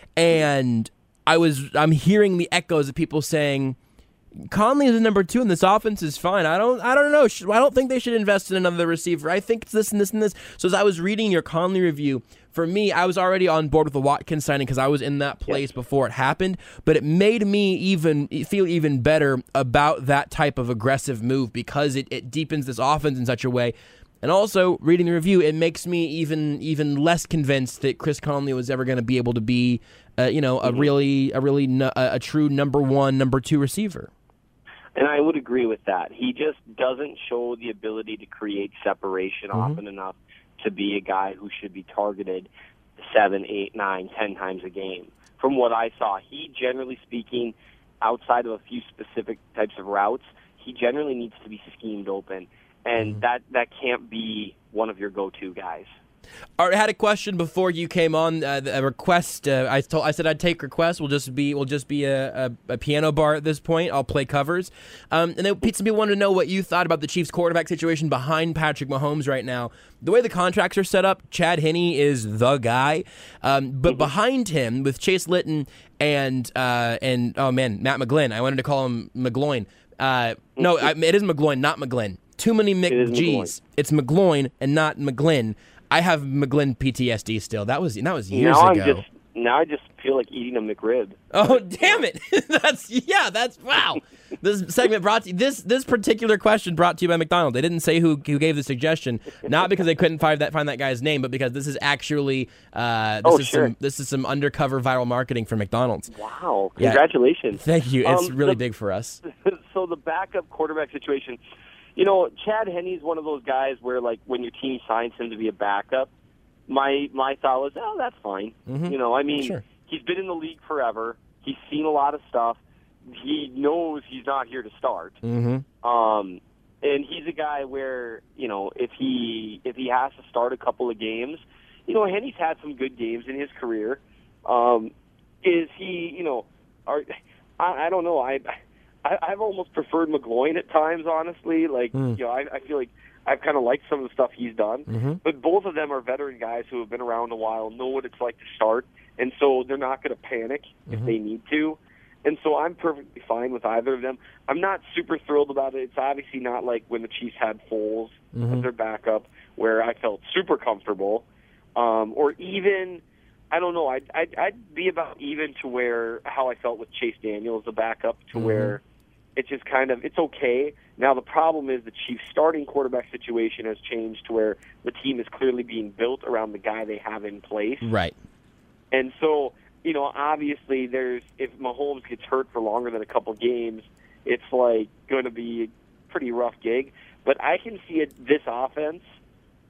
And I was, I'm hearing the echoes of people saying, Conley is a number two, and this offense is fine. I don't, I don't know. I don't think they should invest in another receiver. I think it's this and this and this. So as I was reading your Conley review, for me, I was already on board with the Watkins signing because I was in that place yes. before it happened. But it made me even feel even better about that type of aggressive move because it, it deepens this offense in such a way. And also, reading the review, it makes me even even less convinced that Chris Conley was ever going to be able to be, uh, you know, a mm-hmm. really a really a, a true number one, number two receiver. And I would agree with that. He just doesn't show the ability to create separation mm-hmm. often enough to be a guy who should be targeted seven, eight, nine, ten times a game. From what I saw, he, generally speaking, outside of a few specific types of routes, he generally needs to be schemed open. And mm-hmm. that, that can't be one of your go-to guys. All right, I had a question before you came on. Uh, a request. Uh, I told I said I'd take requests. We'll just be we'll just be a, a, a piano bar at this point. I'll play covers. Um, and then some people wanted to know what you thought about the Chiefs' quarterback situation behind Patrick Mahomes right now. The way the contracts are set up, Chad Henne is the guy. Um, but mm-hmm. behind him, with Chase Litton and uh, and oh man, Matt McGlynn. I wanted to call him McGloin. Uh, no, I, it is McGloin, not McGlynn. Too many McG's. It it's McGloin and not McGlynn. I have McGlynn P T S D still. That was that was years now ago. I'm just, now I just feel like eating a McRib. Oh damn it! that's yeah. That's wow. This segment brought to, this this particular question brought to you by McDonald's. They didn't say who who gave the suggestion, not because they couldn't find that find that guy's name, but because this is actually uh, this oh, is sure. some this is some undercover viral marketing for McDonald's. Wow! Congratulations. Yeah. Thank you. It's um, really the, big for us. So the backup quarterback situation. You know, Chad Henne's one of those guys where, like, when your team signs him to be a backup, my my thought was, oh, that's fine. Mm-hmm. You know, I mean, sure. he's been in the league forever. He's seen a lot of stuff. He knows he's not here to start. Mm-hmm. Um, and he's a guy where, you know, if he if he has to start a couple of games, you know, Henne's had some good games in his career. Um, is he, you know, are I, I don't know. I. I, I've almost preferred McGloin at times, honestly. Like, mm. you know, I, I feel like I've kind of liked some of the stuff he's done. Mm-hmm. But both of them are veteran guys who have been around a while, know what it's like to start, and so they're not going to panic mm-hmm. if they need to. And so I'm perfectly fine with either of them. I'm not super thrilled about it. It's obviously not like when the Chiefs had Foles mm-hmm. as their backup, where I felt super comfortable, um, or even. I don't know. I'd, I'd, I'd be about even to where how I felt with Chase Daniel as the backup, to mm-hmm. where it's just kind of, it's okay. Now, the problem is the Chiefs' starting quarterback situation has changed to where the team is clearly being built around the guy they have in place. Right. And so, you know, obviously there's, if Mahomes gets hurt for longer than a couple games, it's like going to be a pretty rough gig. But I can see it, this offense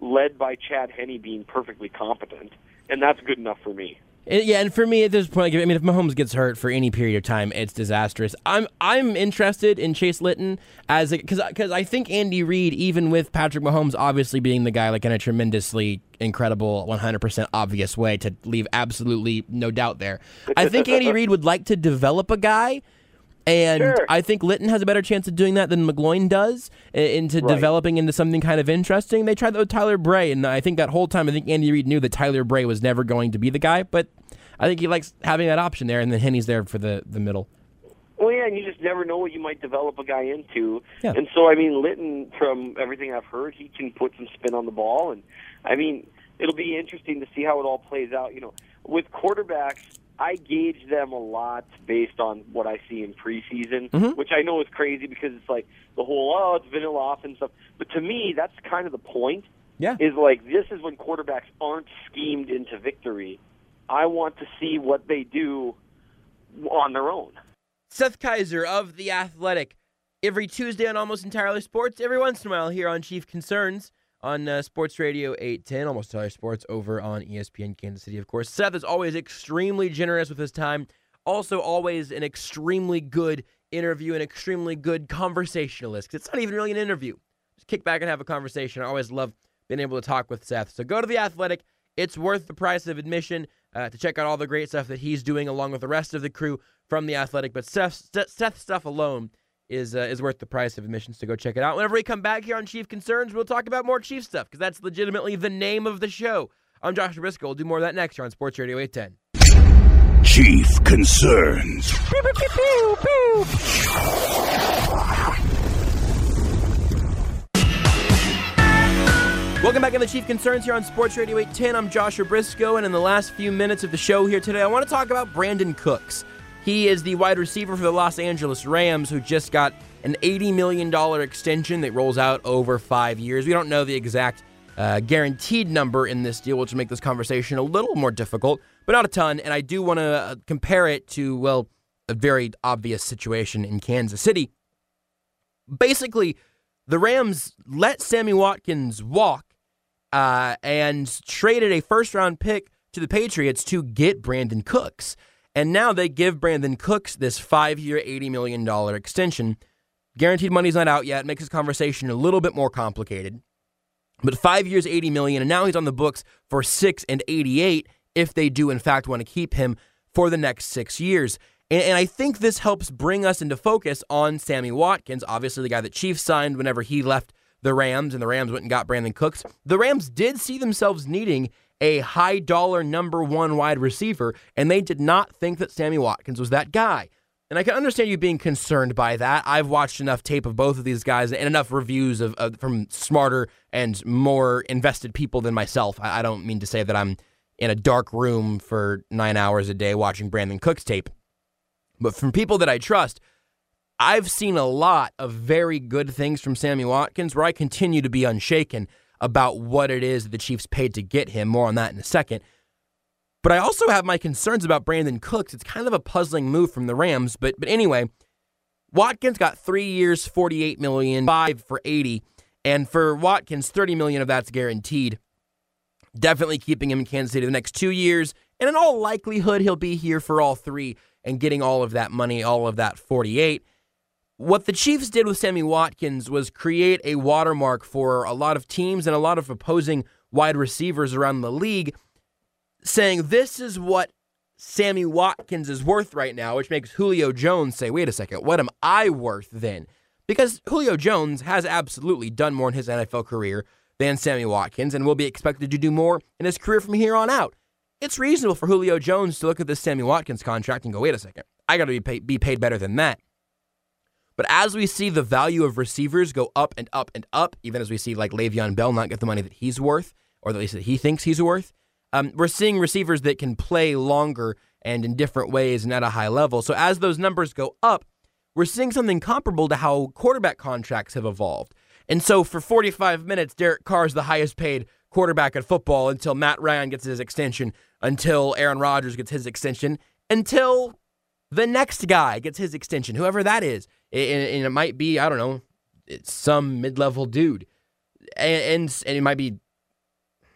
led by Chad Henne being perfectly competent, and that's good enough for me. It, yeah, and for me at this point, I mean, if Mahomes gets hurt for any period of time, it's disastrous. I'm I'm interested in Chase Litton as because because I think Andy Reid, even with Patrick Mahomes obviously being the guy like in a tremendously incredible, one hundred percent obvious way to leave absolutely no doubt there, I think Andy Reid would like to develop a guy. And sure. I think Litton has a better chance of doing that than McGloin does into Right. developing into something kind of interesting. They tried that with Tyler Bray, and I think that whole time I think Andy Reid knew that Tyler Bray was never going to be the guy, but I think he likes having that option there, and then Henne's there for the, the middle. Well, yeah, and you just never know what you might develop a guy into. Yeah. And so, I mean, Litton, from everything I've heard, he can put some spin on the ball. And, I mean, it'll be interesting to see how it all plays out. You know, with quarterbacks, I gauge them a lot based on what I see in preseason, Mm-hmm. which I know is crazy because it's like the whole, oh, it's vanilla offense stuff. But to me, that's kind of the point. Yeah. Is like this is when quarterbacks aren't schemed into victory. I want to see what they do on their own. Seth Kaiser of The Athletic, every Tuesday on Almost Entirely Sports, every once in a while here on Chief Concerns on uh, Sports Radio eight ten, Almost Entirely Sports over on E S P N Kansas City, of course. Seth is always extremely generous with his time, also always an extremely good interview, an extremely good conversationalist, 'cause it's not even really an interview. Just kick back and have a conversation. I always love being able to talk with Seth. So go to The Athletic. It's worth the price of admission uh, to check out all the great stuff that he's doing along with the rest of the crew from The Athletic. But Seth, Seth's stuff alone is uh, is worth the price of admissions, to go check it out. Whenever we come back here on Chief Concerns, we'll talk about more Chief stuff because that's legitimately the name of the show. I'm Josh Briscoe. We'll do more of that next here on Sports Radio eight ten. Chief Concerns. Welcome back to the Chief Concerns here on Sports Radio eight ten. I'm Joshua Briscoe, and in the last few minutes of the show here today, I want to talk about Brandon Cooks. He is the wide receiver for the Los Angeles Rams, who just got an eighty million dollars extension that rolls out over five years. We don't know the exact uh, guaranteed number in this deal, which will make this conversation a little more difficult, but not a ton. And I do want to uh, compare it to, well, a very obvious situation in Kansas City. Basically, the Rams let Sammy Watkins walk uh, and traded a first-round pick to the Patriots to get Brandon Cooks. And now they give Brandon Cooks this five-year, eighty million dollars extension. Guaranteed money's not out yet. It makes this conversation a little bit more complicated. But five years, eighty million dollars, and now he's on the books for six and eighty-eight if they do, in fact, want to keep him for the next six years. And, and I think this helps bring us into focus on Sammy Watkins, obviously the guy that Chiefs signed whenever he left the Rams, and the Rams went and got Brandon Cooks. The Rams did see themselves needing a high-dollar number one wide receiver, and they did not think that Sammy Watkins was that guy. And I can understand you being concerned by that. I've watched enough tape of both of these guys and enough reviews of, of from smarter and more invested people than myself. I, I don't mean to say that I'm in a dark room for nine hours a day watching Brandon Cooks tape. But from people that I trust, I've seen a lot of very good things from Sammy Watkins where I continue to be unshaken about what it is that the Chiefs paid to get him. More on that in a second. But I also have my concerns about Brandon Cooks. It's kind of a puzzling move from the Rams. But but anyway, Watkins got three years, forty-eight million dollars, five for eighty. And for Watkins, thirty million dollars of that's guaranteed. Definitely keeping him in Kansas City the next two years. And in all likelihood, he'll be here for all three and getting all of that money, all of that forty-eight. What the Chiefs did with Sammy Watkins was create a watermark for a lot of teams and a lot of opposing wide receivers around the league, saying this is what Sammy Watkins is worth right now, which makes Julio Jones say, wait a second, what am I worth then? Because Julio Jones has absolutely done more in his N F L career than Sammy Watkins and will be expected to do more in his career from here on out. It's reasonable for Julio Jones to look at this Sammy Watkins contract and go, wait a second, I got to be paid, be paid better than that. But as we see the value of receivers go up and up and up, even as we see like Le'Veon Bell not get the money that he's worth, or at least that he thinks he's worth, um, we're seeing receivers that can play longer and in different ways and at a high level. So as those numbers go up, we're seeing something comparable to how quarterback contracts have evolved. And so for forty-five minutes, Derek Carr's the highest paid quarterback in football until Matt Ryan gets his extension, until Aaron Rodgers gets his extension, until the next guy gets his extension, whoever that is. And it might be, I don't know, it's some mid-level dude. And, and, and it might be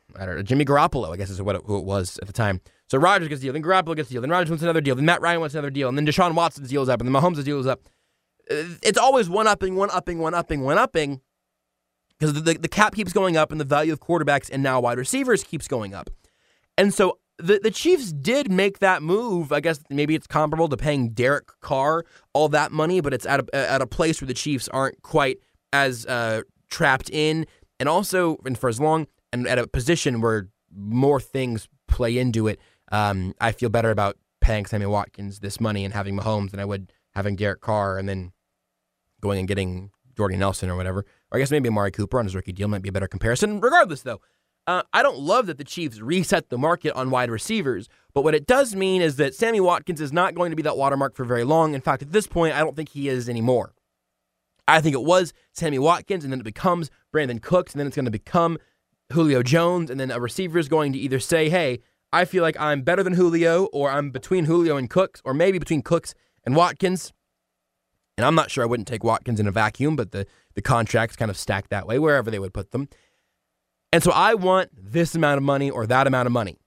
I don't know, Jimmy Garoppolo, I guess is what it, who it was at the time. So Rodgers gets a deal, then Garoppolo gets a deal, then Rodgers wants another deal, then Matt Ryan wants another deal, and then Deshaun Watson's deal is up, and then Mahomes' deal is up. It's always one-upping, one-upping, one-upping, one-upping, because the, the, the cap keeps going up, and the value of quarterbacks and now wide receivers keeps going up. And so the, the Chiefs did make that move. I guess maybe it's comparable to paying Derek Carr all that money, but it's at a, at a place where the Chiefs aren't quite as uh, trapped in, and also, and for as long, and at a position where more things play into it. Um, I feel better about paying Sammy Watkins this money and having Mahomes than I would having Derek Carr and then going and getting Jordy Nelson or whatever. Or I guess maybe Amari Cooper on his rookie deal might be a better comparison. Regardless, though, uh, I don't love that the Chiefs reset the market on wide receivers, but what it does mean is that Sammy Watkins is not going to be that watermark for very long. In fact, at this point, I don't think he is anymore. I think it was Sammy Watkins, and then it becomes Brandon Cooks, and then it's going to become Julio Jones, and then a receiver is going to either say, hey, I feel like I'm better than Julio, or I'm between Julio and Cooks, or maybe between Cooks and Watkins. And I'm not sure I wouldn't take Watkins in a vacuum, but the, the contracts kind of stack that way, wherever they would put them. And so I want this amount of money or that amount of money.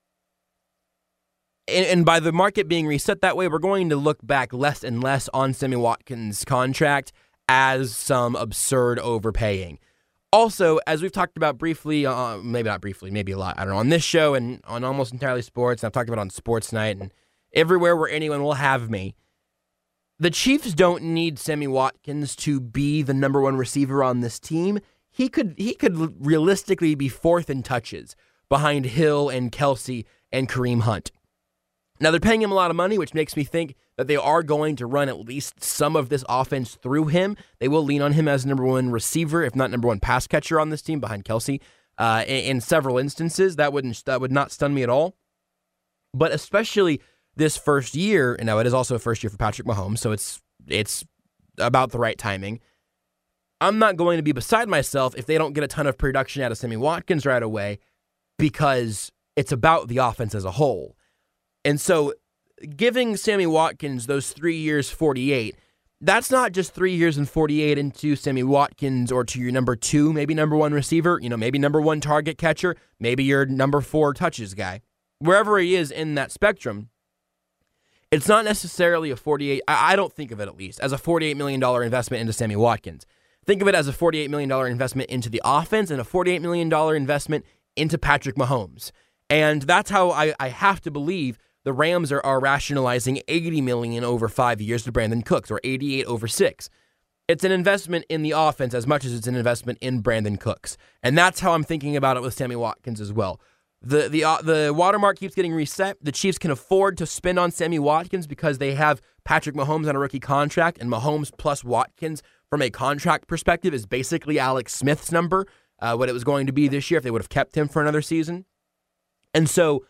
And, and by the market being reset that way, we're going to look back less and less on Sammy Watkins' contract as some absurd overpaying. Also, as we've talked about briefly, uh, maybe not briefly, maybe a lot, I don't know, on this show and on Almost Entirely Sports, and I've talked about it on Sports Night and everywhere where anyone will have me, the Chiefs don't need Sammy Watkins to be the number one receiver on this team. He could he could realistically be fourth in touches behind Hill and Kelsey and Kareem Hunt. Now, they're paying him a lot of money, which makes me think that they are going to run at least some of this offense through him. They will lean on him as number one receiver, if not number one pass catcher on this team behind Kelsey. Uh, in, in several instances, that wouldn't that would not stun me at all. But especially this first year, and now it is also a first year for Patrick Mahomes, so it's it's about the right timing. I'm not going to be beside myself if they don't get a ton of production out of Sammy Watkins right away, because it's about the offense as a whole. And so giving Sammy Watkins those three years, forty-eight, that's not just three years and forty-eight into Sammy Watkins or to your number two, maybe number one receiver, you know, maybe number one target catcher, maybe your number four touches guy. Wherever he is in that spectrum, it's not necessarily a forty-eight, I don't think of it at least, as a forty-eight million dollars investment into Sammy Watkins. Think of it as a forty-eight million dollars investment into the offense and a forty-eight million dollars investment into Patrick Mahomes. And that's how I, I have to believe the Rams are, are rationalizing eighty million dollars over five years to Brandon Cooks, or eighty-eight over six. It's an investment in the offense as much as it's an investment in Brandon Cooks. And that's how I'm thinking about it with Sammy Watkins as well. The the uh, the watermark keeps getting reset. The Chiefs can afford to spend on Sammy Watkins because they have Patrick Mahomes on a rookie contract, and Mahomes plus Watkins from a contract perspective is basically Alex Smith's number, uh, what it was going to be this year if they would have kept him for another season. And so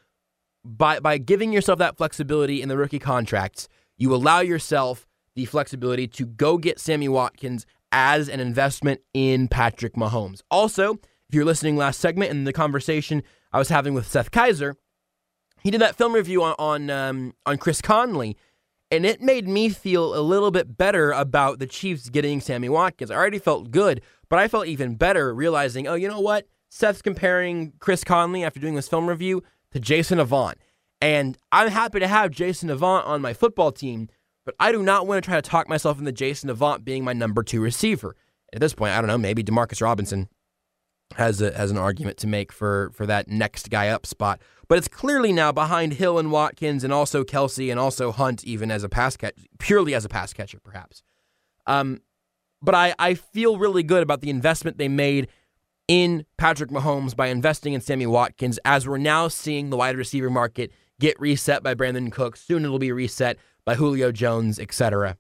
by by giving yourself that flexibility in the rookie contracts, you allow yourself the flexibility to go get Sammy Watkins as an investment in Patrick Mahomes. Also, if you're listening last segment in the conversation I was having with Seth Kaiser, he did that film review on on, um, on Chris Conley, and it made me feel a little bit better about the Chiefs getting Sammy Watkins. I already felt good, but I felt even better realizing, oh, you know what? Seth's comparing Chris Conley after doing this film review to Jason Avant. And I'm happy to have Jason Avant on my football team, but I do not want to try to talk myself into Jason Avant being my number two receiver. At this point, I don't know, maybe Demarcus Robinson has a, has an argument to make for, for that next guy up spot. But it's clearly now behind Hill and Watkins and also Kelsey and also Hunt, even as a pass catcher, purely as a pass catcher, perhaps. Um, but I, I feel really good about the investment they made in Patrick Mahomes by investing in Sammy Watkins, as we're now seeing the wide receiver market get reset by Brandon Cooks. Soon it'll be reset by Julio Jones, et cetera.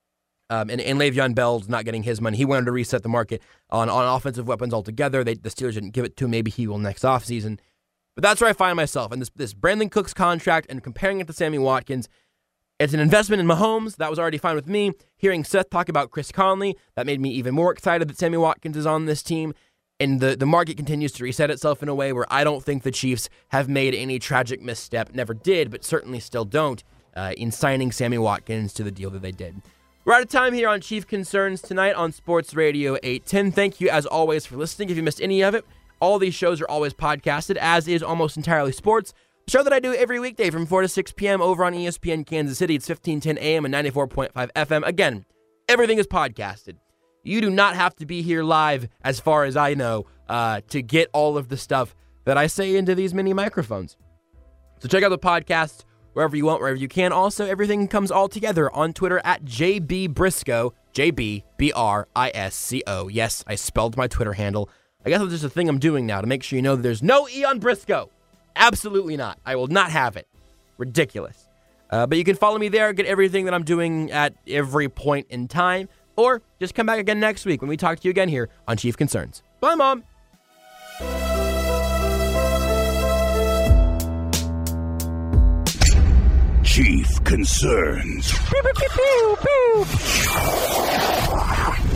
Um, and, and Le'Veon Bell's not getting his money. He wanted to reset the market on, on offensive weapons altogether. They, the Steelers didn't give it to him. Maybe he will next offseason. But that's where I find myself. And this, this Brandon Cooks contract and comparing it to Sammy Watkins, it's an investment in Mahomes. That was already fine with me. Hearing Seth talk about Chris Conley, that made me even more excited that Sammy Watkins is on this team. And the, the market continues to reset itself in a way where I don't think the Chiefs have made any tragic misstep, never did, but certainly still don't, uh, in signing Sammy Watkins to the deal that they did. We're out of time here on Chief Concerns tonight on Sports Radio eight ten. Thank you, as always, for listening. If you missed any of it, All these shows are always podcasted, as is Almost Entirely Sports, the show that I do every weekday from four to six p.m. over on E S P N Kansas City. It's fifteen ten a.m. and ninety-four point five F M. Again, everything is podcasted. You do not have to be here live, as far as I know, uh, to get all of the stuff that I say into these mini microphones. So check out the podcast wherever you want, wherever you can. Also, everything comes all together on Twitter at J B Briscoe, J B B R I S C O. Yes, I spelled my Twitter handle. I guess that's just a thing I'm doing now to make sure you know that there's no E on Briscoe. Absolutely not. I will not have it. Ridiculous. Uh, but you can follow me there, get everything that I'm doing at every point in time, or just come back again next week when we talk to you again here on Chief Concerns. Bye, Mom. Chief Concerns. Pew, pew, pew, pew.